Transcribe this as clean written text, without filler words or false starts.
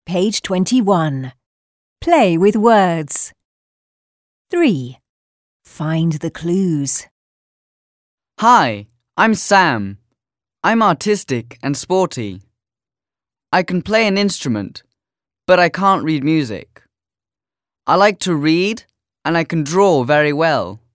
Page 21. Play with words. 3. Find the clues. Hi, I'm Sam. I'm artistic and sporty. I can play an instrument, but I can't read music. I like to read and I can draw very well.